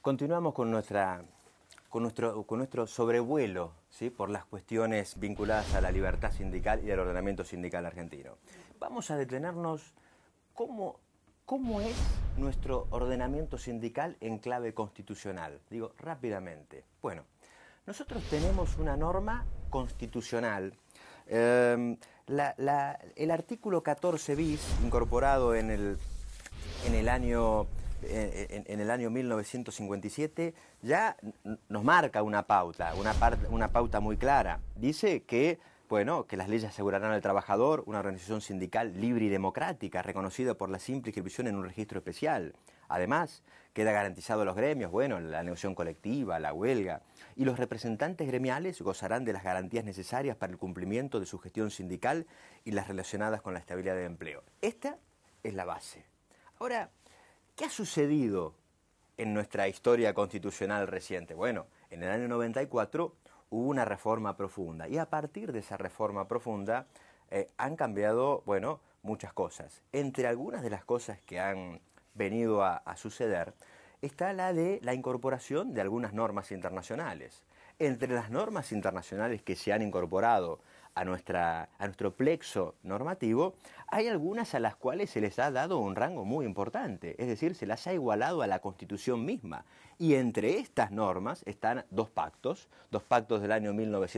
Continuamos con nuestro sobrevuelo, ¿sí?, por las cuestiones vinculadas a la libertad sindical y al ordenamiento sindical argentino. Vamos a detenernos cómo es nuestro ordenamiento sindical en clave constitucional. Digo, rápidamente. Bueno, nosotros tenemos una norma constitucional. El artículo 14 bis, incorporado en el año 1957, ya nos marca una pauta muy clara. Dice que, bueno, que las leyes asegurarán al trabajador una organización sindical libre y democrática, reconocida por la simple inscripción en un registro especial. Además, queda garantizado a los gremios, bueno, la negociación colectiva, la huelga, y los representantes gremiales gozarán de las garantías necesarias para el cumplimiento de su gestión sindical y las relacionadas con la estabilidad del empleo. Esta es la base. Ahora, ¿qué ha sucedido en nuestra historia constitucional reciente? Bueno, en el año 94 hubo una reforma profunda y a partir de esa reforma profunda han cambiado, bueno, muchas cosas. Entre algunas de las cosas que han venido a suceder está la de la incorporación de algunas normas internacionales. Entre las normas internacionales que se han incorporado a nuestro plexo normativo, hay algunas a las cuales se les ha dado un rango muy importante, es decir, se las ha igualado a la Constitución misma. Y entre estas normas están dos pactos del año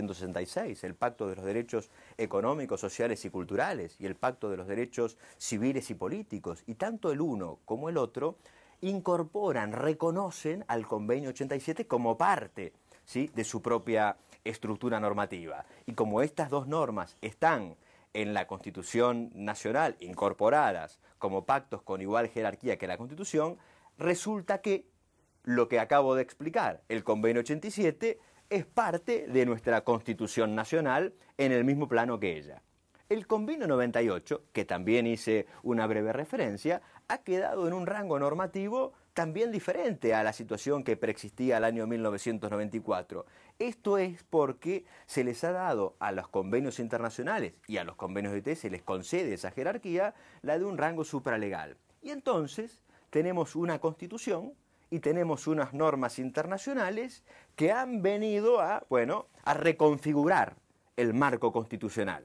1966, el Pacto de los Derechos Económicos, Sociales y Culturales y el Pacto de los Derechos Civiles y Políticos, y tanto el uno como el otro incorporan, reconocen al Convenio 87 como parte, ¿sí?, de su propia estructura normativa. Y como estas dos normas están en la Constitución Nacional incorporadas como pactos con igual jerarquía que la Constitución, resulta que lo que acabo de explicar, el Convenio 87, es parte de nuestra Constitución Nacional en el mismo plano que ella. El Convenio 98, que también hice una breve referencia, ha quedado en un rango normativo también diferente a la situación que preexistía al año 1994. Esto es porque se les ha dado a los convenios internacionales y a los convenios de OIT se les concede esa jerarquía, la de un rango supralegal. Y entonces tenemos una Constitución y tenemos unas normas internacionales que han venido a reconfigurar el marco constitucional.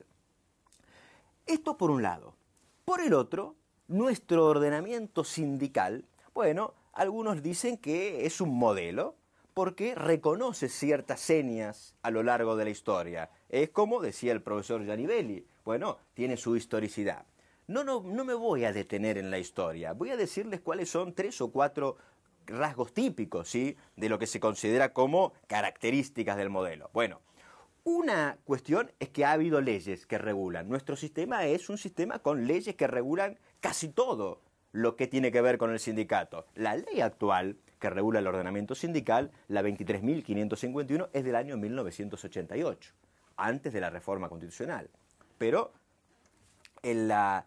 Esto por un lado. Por el otro, nuestro ordenamiento sindical, bueno, algunos dicen que es un modelo porque reconoce ciertas señas a lo largo de la historia. Es como decía el profesor Giannivelli, bueno, tiene su historicidad. No me voy a detener en la historia, voy a decirles cuáles son 3 o 4 rasgos típicos, ¿sí?, de lo que se considera como características del modelo. Bueno, una cuestión es que ha habido leyes que regulan. Nuestro sistema es un sistema con leyes que regulan casi todo lo que tiene que ver con el sindicato. La ley actual que regula el ordenamiento sindical, la 23.551, es del año 1988, antes de la reforma constitucional. Pero en la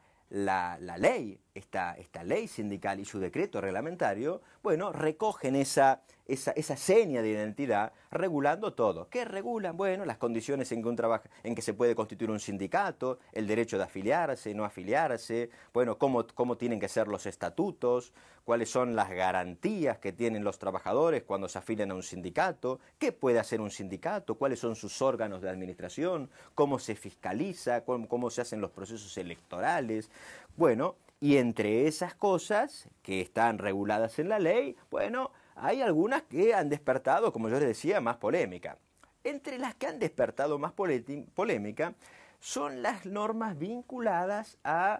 ley, esta ley sindical y su decreto reglamentario, bueno, recogen esa seña de identidad regulando todo. ¿Qué regulan? Bueno, las condiciones en que se puede constituir un sindicato, el derecho de afiliarse, no afiliarse, bueno, cómo tienen que ser los estatutos, cuáles son las garantías que tienen los trabajadores cuando se afilian a un sindicato, qué puede hacer un sindicato, cuáles son sus órganos de administración, cómo se fiscaliza, cómo se hacen los procesos electorales. Bueno, y entre esas cosas que están reguladas en la ley, bueno, hay algunas que han despertado, como yo les decía, más polémica. Entre las que han despertado más polémica son las normas vinculadas a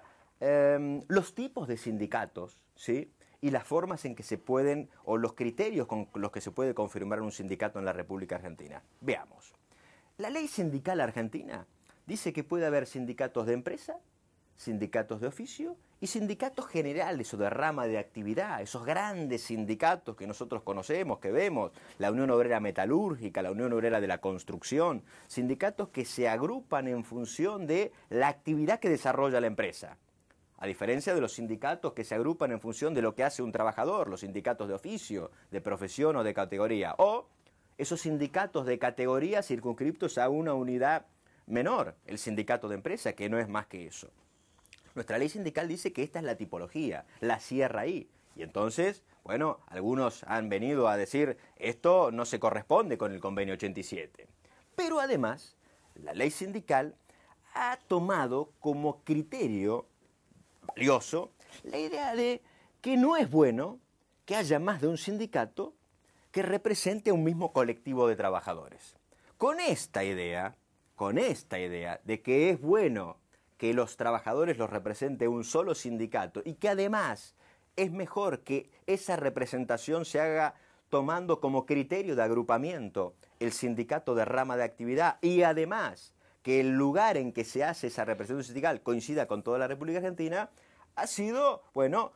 los tipos de sindicatos, ¿sí?, y las formas en que se pueden, o los criterios con los que se puede confirmar un sindicato en la República Argentina. Veamos. La ley sindical argentina dice que puede haber sindicatos de empresa, sindicatos de oficio y sindicatos generales o de rama de actividad, esos grandes sindicatos que nosotros conocemos, que vemos, la Unión Obrera Metalúrgica, la Unión Obrera de la Construcción, sindicatos que se agrupan en función de la actividad que desarrolla la empresa. A diferencia de los sindicatos que se agrupan en función de lo que hace un trabajador, los sindicatos de oficio, de profesión o de categoría, o esos sindicatos de categoría circunscriptos a una unidad menor, el sindicato de empresa, que no es más que eso. Nuestra ley sindical dice que esta es la tipología, la cierra ahí. Y entonces, bueno, algunos han venido a decir, esto no se corresponde con el convenio 87. Pero además, la ley sindical ha tomado como criterio valioso la idea de que no es bueno que haya más de un sindicato que represente a un mismo colectivo de trabajadores. Con esta idea de que es bueno que los trabajadores los represente un solo sindicato y que además es mejor que esa representación se haga tomando como criterio de agrupamiento el sindicato de rama de actividad y además que el lugar en que se hace esa representación sindical coincida con toda la República Argentina, ha sido, bueno,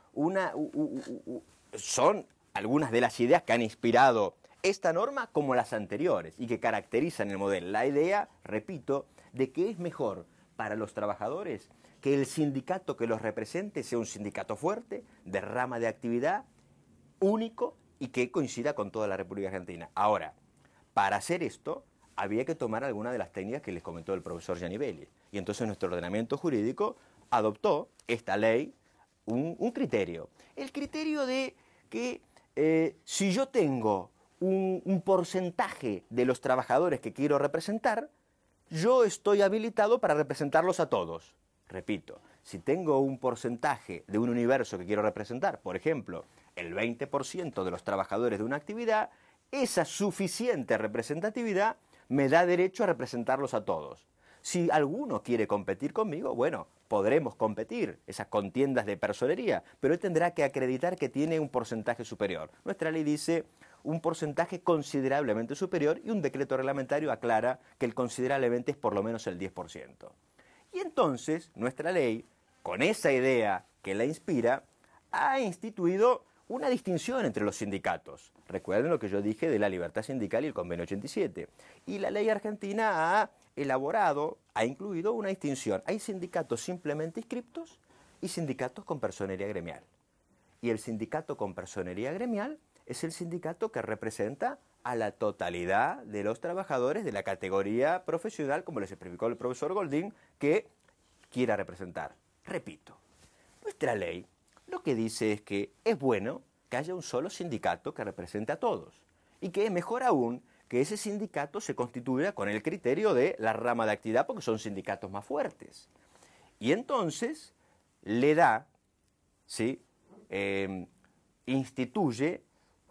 son algunas de las ideas que han inspirado esta norma como las anteriores y que caracterizan el modelo. La idea, repito, de que es mejor para los trabajadores que el sindicato que los represente sea un sindicato fuerte, de rama de actividad, único y que coincida con toda la República Argentina. Ahora, para hacer esto, había que tomar alguna de las técnicas que les comentó el profesor Gianibelli. Y entonces nuestro ordenamiento jurídico adoptó esta ley un criterio. El criterio de que si yo tengo un porcentaje de los trabajadores que quiero representar, yo estoy habilitado para representarlos a todos. Repito, si tengo un porcentaje de un universo que quiero representar, por ejemplo, el 20% de los trabajadores de una actividad, esa suficiente representatividad me da derecho a representarlos a todos. Si alguno quiere competir conmigo, bueno, podremos competir, esas contiendas de personería, pero él tendrá que acreditar que tiene un porcentaje superior. Nuestra ley dice un porcentaje considerablemente superior y un decreto reglamentario aclara que el considerablemente es por lo menos el 10%. Y entonces nuestra ley, con esa idea que la inspira, ha instituido una distinción entre los sindicatos. Recuerden lo que yo dije de la libertad sindical y el convenio 87. Y la ley argentina ha elaborado, ha incluido una distinción. Hay sindicatos simplemente inscriptos y sindicatos con personería gremial. Y el sindicato con personería gremial es el sindicato que representa a la totalidad de los trabajadores de la categoría profesional, como les explicó el profesor Goldín, que quiera representar. Repito, nuestra ley lo que dice es que es bueno que haya un solo sindicato que represente a todos y que es mejor aún que ese sindicato se constituya con el criterio de la rama de actividad porque son sindicatos más fuertes. Y entonces le da, ¿sí? Instituye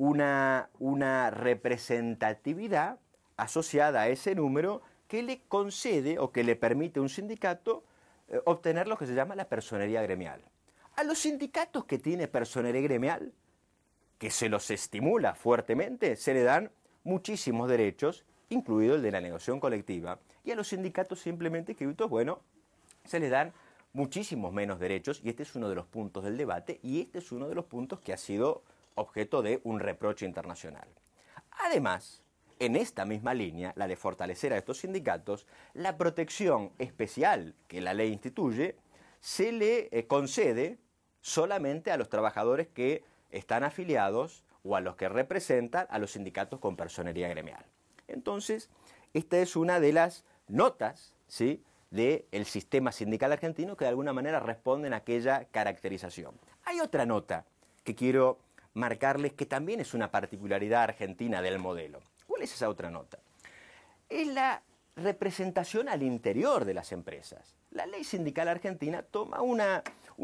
una representatividad asociada a ese número que le concede o que le permite a un sindicato obtener lo que se llama la personería gremial. A los sindicatos que tiene personería gremial, que se los estimula fuertemente, se le dan muchísimos derechos, incluido el de la negociación colectiva. Y a los sindicatos simplemente inscritos, bueno, se les dan muchísimos menos derechos, y este es uno de los puntos del debate, y este es uno de los puntos que ha sido objeto de un reproche internacional. Además, en esta misma línea, la de fortalecer a estos sindicatos, la protección especial que la ley instituye se le concede solamente a los trabajadores que están afiliados o a los que representan a los sindicatos con personería gremial. Entonces, esta es una de las notas, ¿sí?, del sistema sindical argentino que de alguna manera responden a aquella caracterización. Hay otra nota que quiero marcarles que también es una particularidad argentina del modelo. ¿Cuál es esa otra nota? Es la representación al interior de las empresas. La ley sindical argentina toma una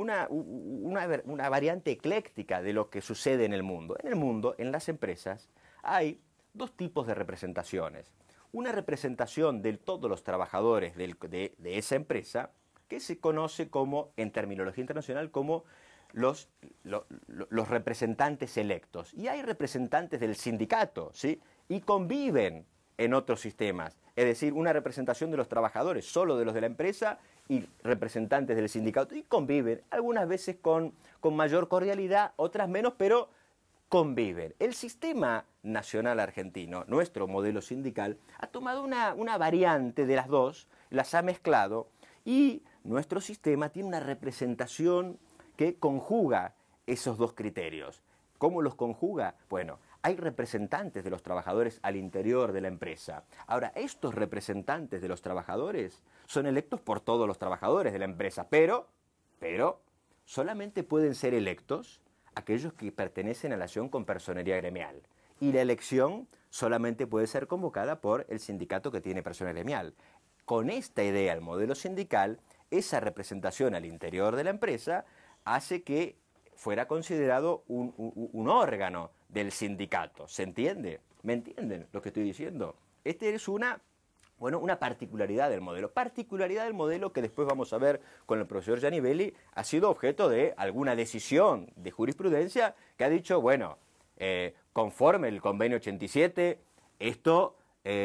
variante ecléctica de lo que sucede en el mundo. En el mundo, en las empresas, hay dos tipos de representaciones. Una representación de todos los trabajadores de esa empresa, que se conoce como, en terminología internacional, como los representantes electos. Y hay representantes del sindicato, ¿sí?, y conviven en otros sistemas. Es decir, una representación de los trabajadores, solo de los de la empresa, y representantes del sindicato, y conviven, algunas veces con mayor cordialidad, otras menos, pero conviven. El sistema nacional argentino, nuestro modelo sindical, ha tomado una variante de las dos, las ha mezclado, y nuestro sistema tiene una representación que conjuga esos dos criterios. ¿Cómo los conjuga? Bueno, hay representantes de los trabajadores al interior de la empresa. Ahora, estos representantes de los trabajadores son electos por todos los trabajadores de la empresa, pero solamente pueden ser electos aquellos que pertenecen a la acción con personería gremial. Y la elección solamente puede ser convocada por el sindicato que tiene personería gremial. Con esta idea, el modelo sindical, esa representación al interior de la empresa hace que fuera considerado un órgano del sindicato. ¿Se entiende? ¿Me entienden lo que estoy diciendo? Esta es una particularidad del modelo. Particularidad del modelo que después vamos a ver con el profesor Giannivelli, ha sido objeto de alguna decisión de jurisprudencia que ha dicho, bueno, conforme el convenio 87, esto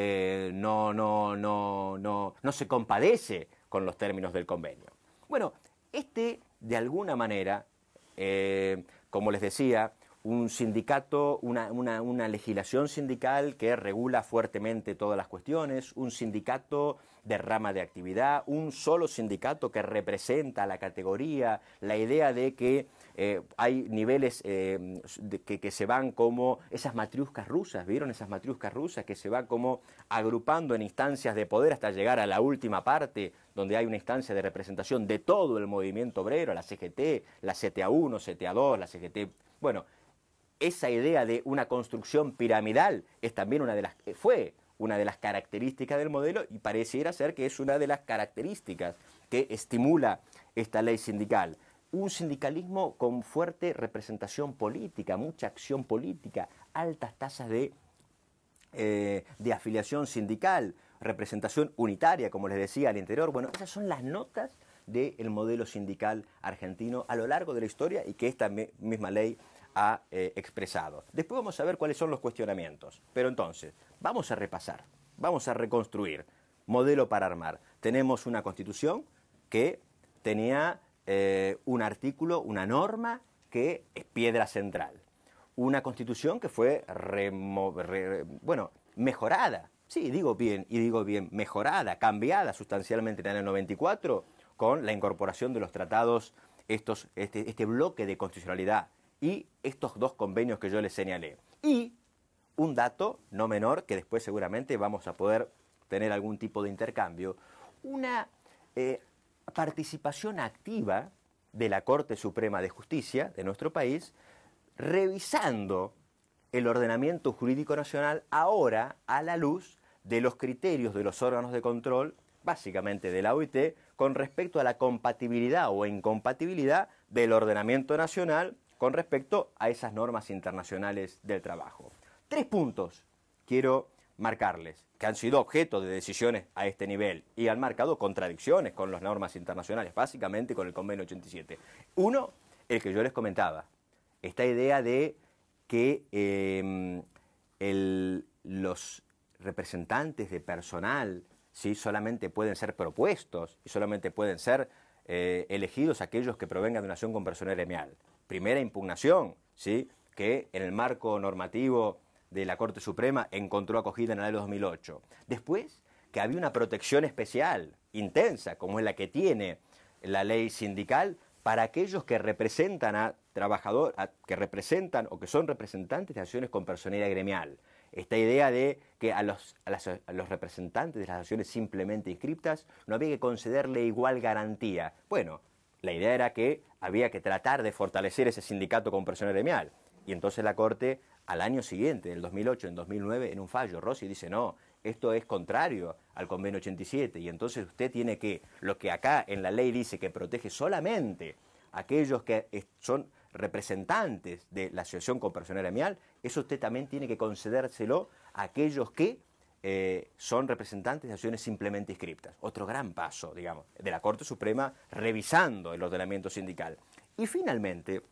no se compadece con los términos del convenio. Bueno, de alguna manera, como les decía, un sindicato, una legislación sindical que regula fuertemente todas las cuestiones, un sindicato de rama de actividad, un solo sindicato que representa a la categoría, la idea de que hay niveles que se van como esas matriuscas rusas, ¿vieron esas matriuscas rusas que se van como agrupando en instancias de poder hasta llegar a la última parte, donde hay una instancia de representación de todo el movimiento obrero, la CGT, la CTA1, CTA2, la CGT, bueno, esa idea de una construcción piramidal es también fue una de las características del modelo y pareciera ser que es una de las características que estimula esta ley sindical. Un sindicalismo con fuerte representación política, mucha acción política, altas tasas de afiliación sindical, representación unitaria, como les decía, al interior. Bueno, esas son las notas del modelo sindical argentino a lo largo de la historia y que esta misma ley ha expresado. Después vamos a ver cuáles son los cuestionamientos. Pero entonces, vamos a repasar, vamos a reconstruir. Modelo para armar. Tenemos una constitución que tenía un artículo, una norma que es piedra central. Una constitución que fue mejorada. Sí, digo bien, mejorada, cambiada sustancialmente en el año 94 con la incorporación de los tratados, este bloque de constitucionalidad y estos dos convenios que yo les señalé. Y un dato no menor, que después seguramente vamos a poder tener algún tipo de intercambio, una participación activa de la Corte Suprema de Justicia de nuestro país, revisando el ordenamiento jurídico nacional ahora a la luz de los criterios de los órganos de control, básicamente de la OIT, con respecto a la compatibilidad o incompatibilidad del ordenamiento nacional con respecto a esas normas internacionales del trabajo. 3 puntos quiero marcarles, que han sido objeto de decisiones a este nivel y han marcado contradicciones con las normas internacionales, básicamente con el convenio 87. Uno, el que yo les comentaba, esta idea de que los representantes de personal, ¿sí?, solamente pueden ser propuestos y solamente pueden ser elegidos aquellos que provengan de una acción con personal gremial. Primera impugnación, ¿sí?, que en el marco normativo de la Corte Suprema encontró acogida en el año 2008. Después, que había una protección especial, intensa, como es la que tiene la ley sindical, para aquellos que representan a trabajadores, que representan o que son representantes de acciones con personalidad gremial. Esta idea de que a los representantes de las acciones simplemente inscriptas no había que concederle igual garantía. Bueno, la idea era que había que tratar de fortalecer ese sindicato con personal gremial. Y entonces la Corte, al año siguiente, en el 2008, en 2009, en un fallo, Rossi dice, no, esto es contrario al convenio 87, y entonces usted tiene que, lo que acá en la ley dice que protege solamente a aquellos que son representantes de la asociación con personal gremial, eso usted también tiene que concedérselo a aquellos que son representantes de acciones simplemente inscriptas. Otro gran paso, digamos, de la Corte Suprema revisando el ordenamiento sindical. Y finalmente,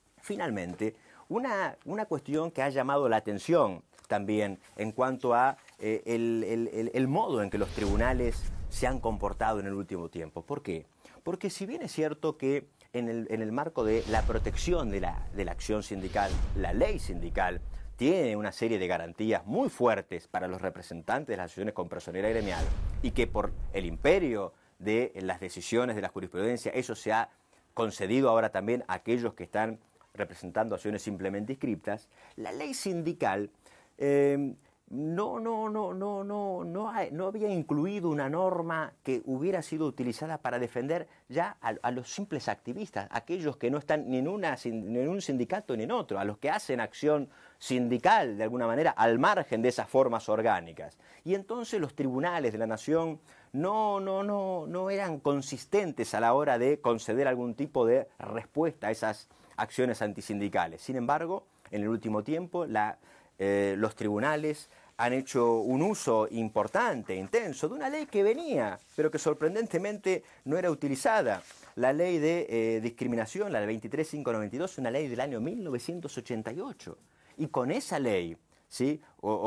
una cuestión que ha llamado la atención también en cuanto a el modo en que los tribunales se han comportado en el último tiempo. ¿Por qué? Porque si bien es cierto que en el marco de la protección de la acción sindical, la ley sindical tiene una serie de garantías muy fuertes para los representantes de las asociaciones con personalidad gremial y que por el imperio de las decisiones de la jurisprudencia eso se ha concedido ahora también a aquellos que están representando acciones simplemente inscriptas, la ley sindical no había incluido una norma que hubiera sido utilizada para defender ya a los simples activistas, aquellos que no están ni en un sindicato ni en otro, a los que hacen acción sindical de alguna manera al margen de esas formas orgánicas. Y entonces los tribunales de la nación no eran consistentes a la hora de conceder algún tipo de respuesta a esas acciones antisindicales. Sin embargo, en el último tiempo los tribunales han hecho un uso importante, intenso, de una ley que venía, pero que sorprendentemente no era utilizada. La ley de discriminación, la de 23.592, una ley del año 1988. Y con esa ley, ¿sí?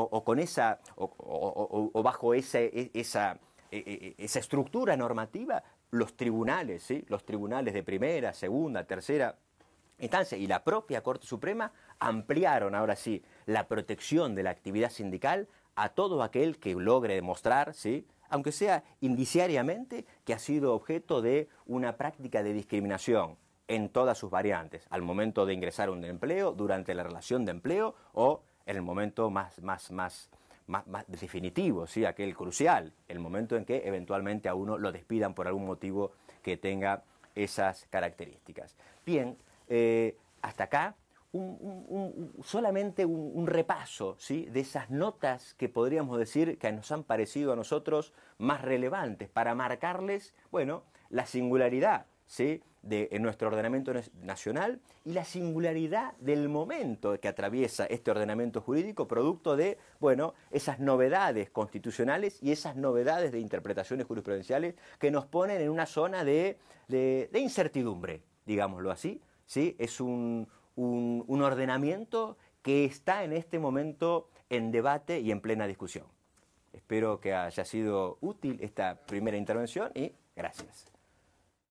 o bajo esa estructura normativa, los tribunales, ¿sí? Los tribunales de primera, segunda, tercera instancia y la propia Corte Suprema ampliaron ahora sí la protección de la actividad sindical a todo aquel que logre demostrar, ¿sí? Aunque sea indiciariamente, que ha sido objeto de una práctica de discriminación en todas sus variantes, al momento de ingresar a un empleo, durante la relación de empleo o en el momento más definitivo, ¿sí? Aquel crucial, el momento en que eventualmente a uno lo despidan por algún motivo que tenga esas características. Bien, hasta acá solamente un repaso, ¿sí? De esas notas que podríamos decir que nos han parecido a nosotros más relevantes para marcarles, bueno, la singularidad, ¿sí? En nuestro ordenamiento nacional y la singularidad del momento que atraviesa este ordenamiento jurídico producto de, bueno, esas novedades constitucionales y esas novedades de interpretaciones jurisprudenciales que nos ponen en una zona de incertidumbre, digámoslo así, ¿sí? Es un ordenamiento que está en este momento en debate y en plena discusión. Espero que haya sido útil esta primera intervención y gracias.